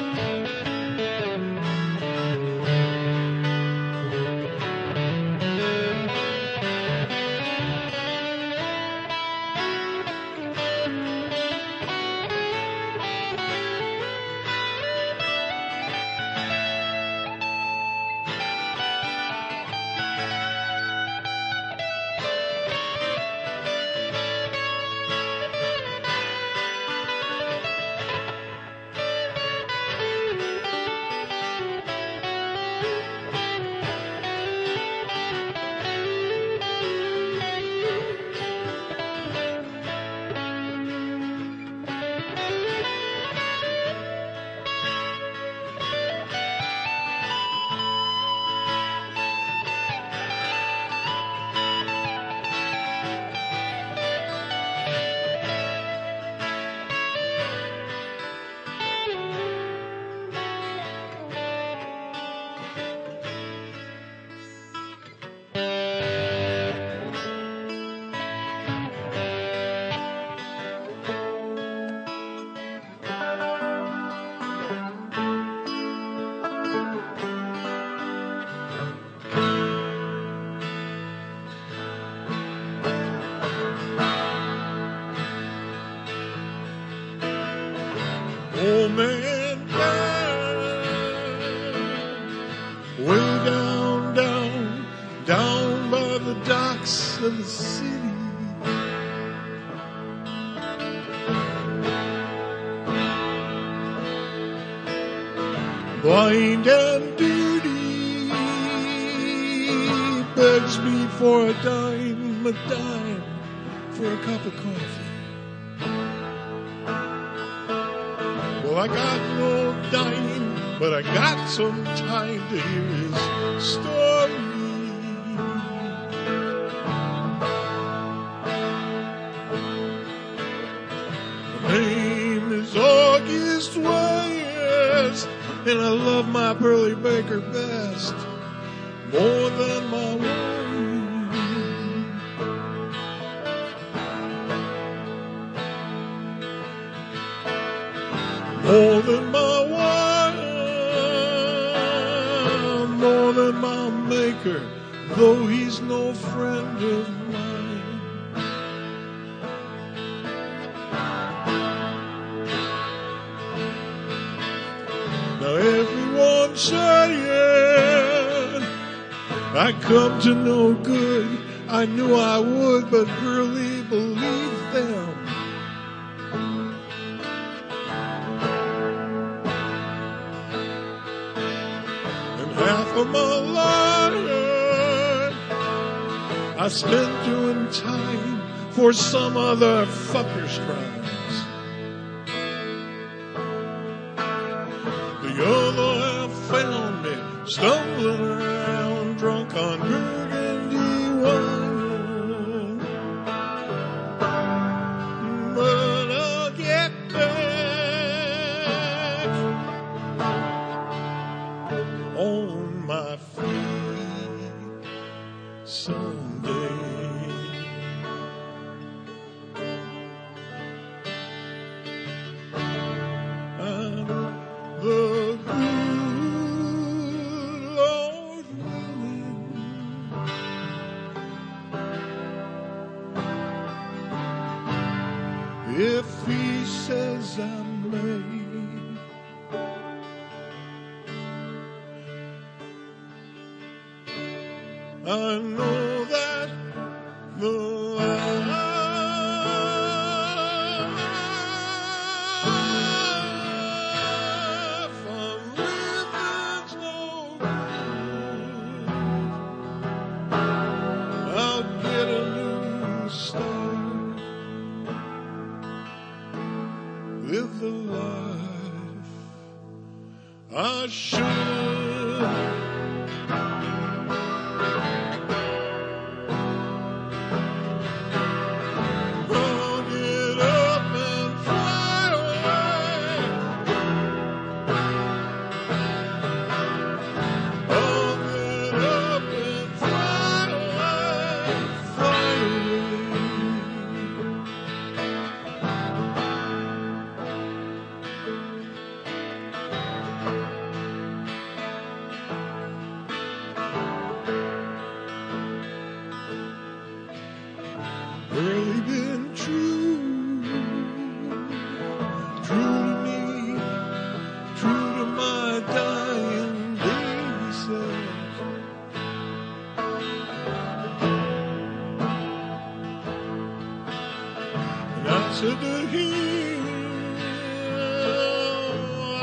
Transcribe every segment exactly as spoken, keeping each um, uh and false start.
Old man down, way down, down, down by the docks of the city. Blind and dirty, begs me for a dime, a dime for a cup of coffee. Well, I got no dime, but I got some time to hear his story. My name is August West, and I love my Pearly Baker best, more than my wife. More than my wife, more than my maker, though he's no friend of mine. Now everyone's saying I come to no good. I knew I would, but really believe them. Half of my life I spent doing time for some other fucker's crimes. The other half found me stumbling around drunk on burgundy wine. But I'll get back on my feet someday. And the good Lord willing, if he says I may, I know that the life I'm living's no good. I'll get a new start, live the life I should.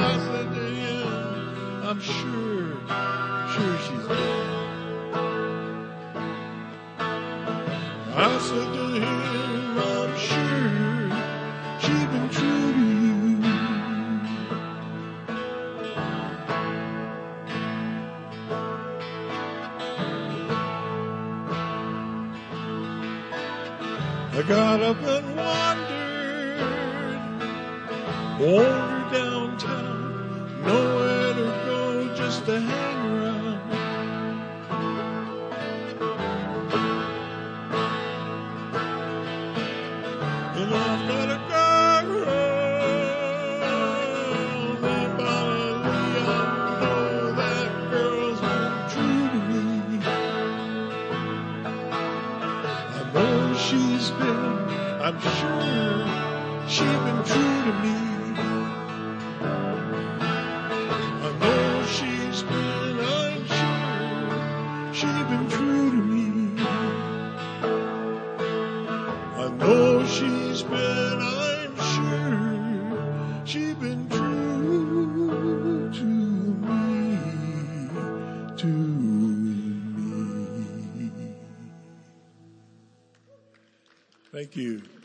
I said to him, I'm sure, sure she's dead. I said to him, I'm sure she's been true to you. I got up and wandered, wandered downtown, nowhere to go, just to hang around. And I've got a girl named Bonnie Lee. I know that girl's been true to me. I know she's been, I'm sure she's been true to me. I know she's been, I'm sure she's been true to me. I know she's been, I'm sure she's been true to me, to me. Thank you.